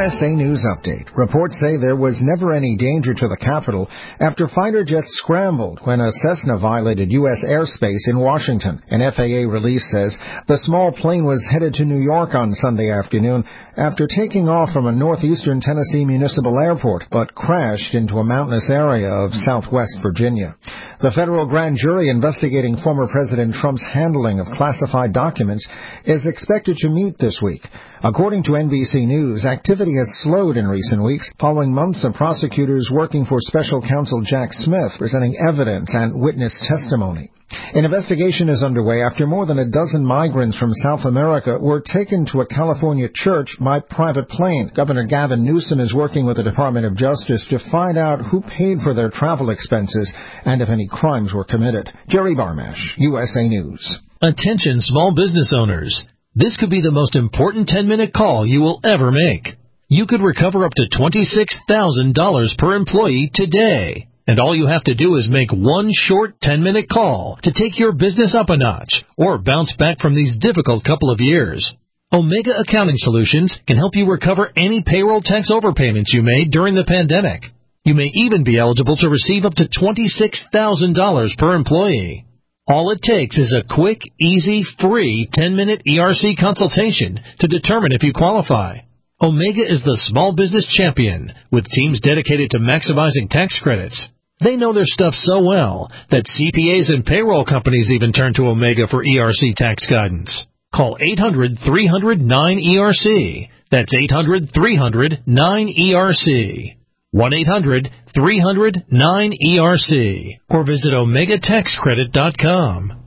USA News Update. Reports say there was never any danger to the Capitol after fighter jets scrambled when a Cessna violated U.S. airspace in Washington. An FAA release says the small plane was headed to New York on Sunday afternoon after taking off from a northeastern Tennessee municipal airport, but crashed into a mountainous area of southwest Virginia. The federal grand jury investigating former President Trump's handling of classified documents is expected to meet this week. According to NBC News, activity has slowed in recent weeks following months of prosecutors working for special counsel Jack Smith presenting evidence and witness testimony. An investigation is underway after more than a dozen migrants from South America were taken to a California church by private plane. Governor Gavin Newsom is working with the Department of Justice to find out who paid for their travel expenses and if any crimes were committed. Jerry Barmash, USA News. Attention small business owners. This could be the most important 10-minute call you will ever make. You could recover up to $26,000 per employee today. And all you have to do is make one short 10-minute call to take your business up a notch or bounce back from these difficult couple of years. Omega Accounting Solutions can help you recover any payroll tax overpayments you made during the pandemic. You may even be eligible to receive up to $26,000 per employee. All it takes is a quick, easy, free 10-minute ERC consultation to determine if you qualify. Omega is the small business champion with teams dedicated to maximizing tax credits. They know their stuff so well that CPAs and payroll companies even turn to Omega for ERC tax guidance. Call 800-300-9ERC. That's 800-300-9ERC. 1-800-300-9ERC. Or visit OmegaTaxCredit.com.